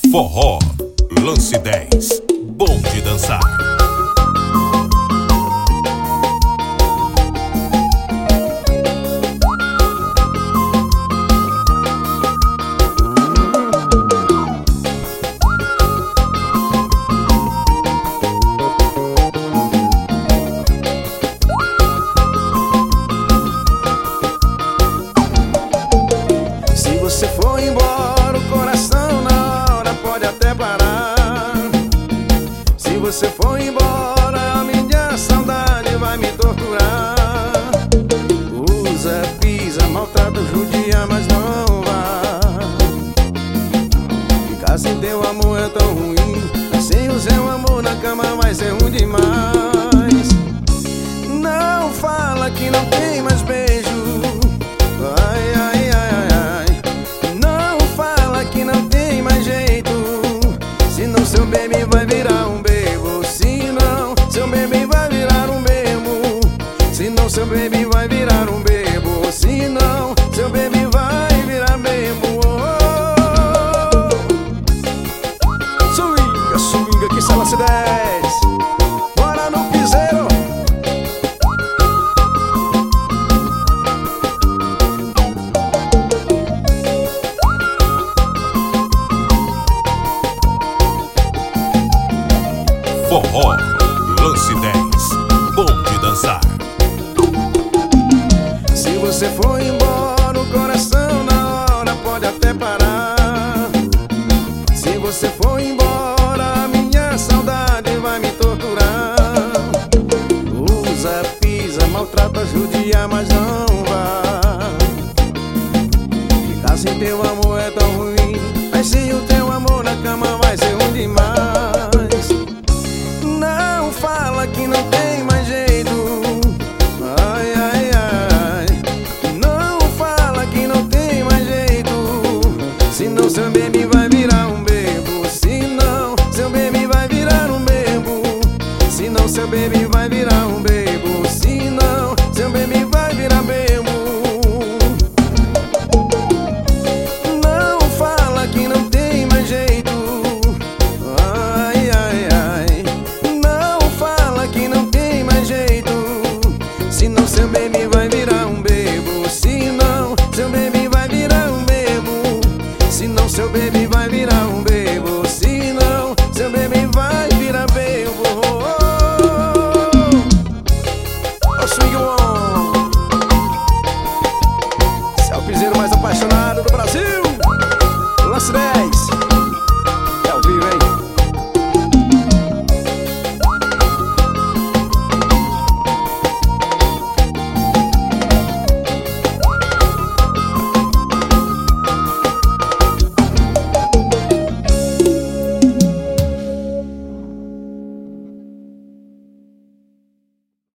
Forró, lance 10, bom de dançar. Se você for embora, o coração na hora pode até parar. Se você for embora, a minha saudade vai me torturar. Usa, pisa, maltrata, judia, mas não vá. Ficar sem teu amor é tão ruim. Sem o seu amor na cama vai ser ruim demais. Não fala que não tem mais beijo. Ai, ai, ai, ai. Não fala que não tem mais jeito. Senão seu baby vai virar um bebo. Senão seu baby vai virar um bebo. Senão seu baby vai virar um bebo. Senão seu baby vai virar bebo. Swinga, swinga, que sala C10. Bora no piseiro. Forró, lance 10, bom de dançar. Se você for embora, o coração na hora pode até parar. Se você for embora, a minha saudade vai me torturar. Usa, pisa, maltrata, judia, mas não vá. Ficar sem teu amor é tão ruim. Mas sem o teu amor na cama vai ser ruim demais. Não fala que não tem mais jeito. Ai, ai, ai. Não fala que não tem mais jeito. Senão seu baby vai virar